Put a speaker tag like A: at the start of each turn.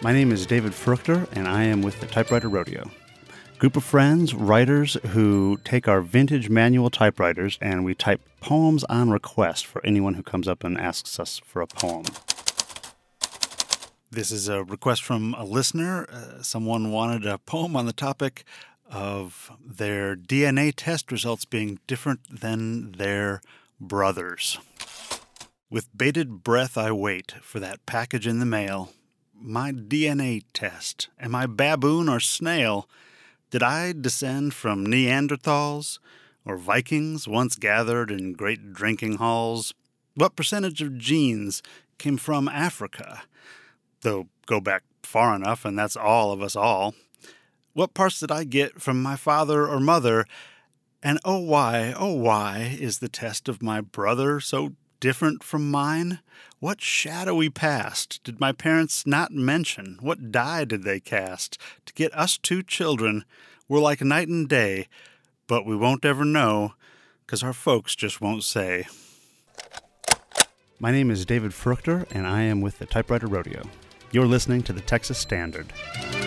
A: My name is David Fruchter, and I am with the Typewriter Rodeo. Group of friends, writers, who take our vintage manual typewriters and we type poems on request for anyone who comes up and asks us for a poem. This is a request from a listener. Someone wanted a poem on the topic of their DNA test results being different than their brothers. With bated breath I wait for that package in the mail. My DNA test. Am I baboon or snail? Did I descend from Neanderthals or Vikings once gathered in great drinking halls? What percentage of genes came from Africa? Though go back far enough and that's all of us all. What parts did I get from my father or mother? And oh why is the test of my brother so different from mine? What shadowy past did my parents not mention? What die did they cast to get us two children? We're like night and day, but we won't ever know, 'cause our folks just won't say. My name is David Fruchter, and I am with the Typewriter Rodeo. You're listening to the Texas Standard.